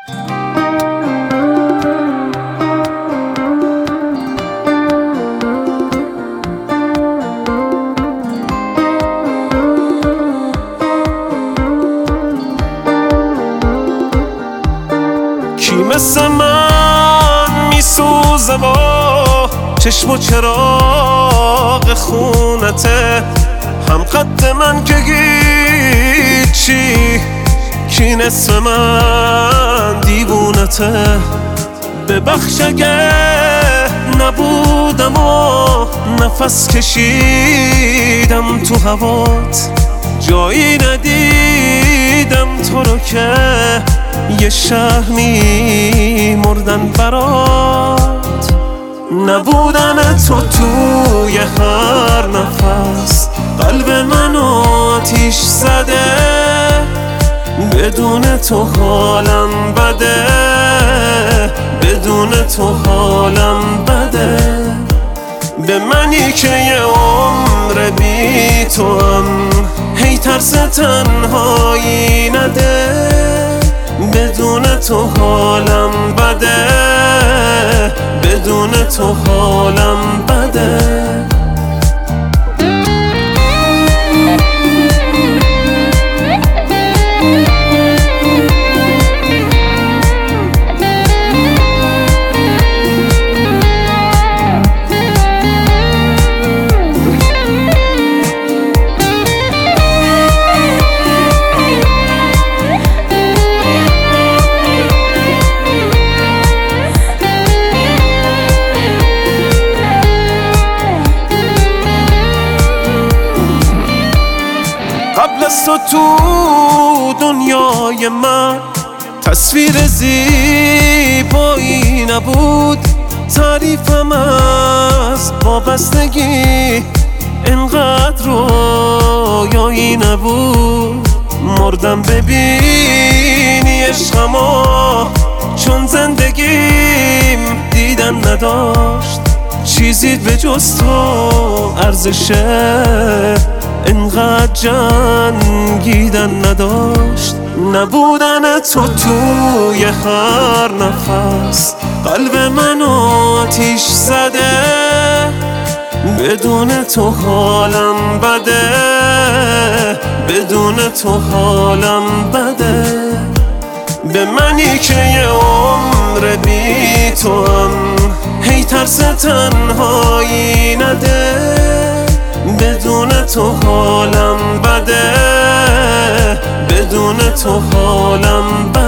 کی مثل من میسوزه با چشم و چراغ خونته، هم قد من که هیچی، کی نصف من دیوونته. ببخش اگه نبودم و نفس کشیدم تو هوات، جایی ندیدم تو رو که یه شهر میمردن برات. نبودن تو توی هر نفس قلب منو آتیش زده، بدون تو حالم بده، بدون تو حالم بده. به منی که یه عمر بی تو هم هی ترس تنهایی نده، بدون تو حالم بده، بدون تو حالم بده. قبل از تو دنیای من تصویر زیبایی نبود، تعریفم از وابستگی انقدر رویایی نبود. مردم ببینی عشقمو، چون زندگیم دیدن نداشت، چیزی به جز تو ارزشه انقدر جنگیدن نداشت. نبودن تو توی هر نفس قلب منو آتیش زده، بدون تو حالم بده، بدون تو حالم بده. به منی که یه عمر بی تو هم هی ترس تنهایی نده، بدون تو حالم بده، بدون تو حالم بده.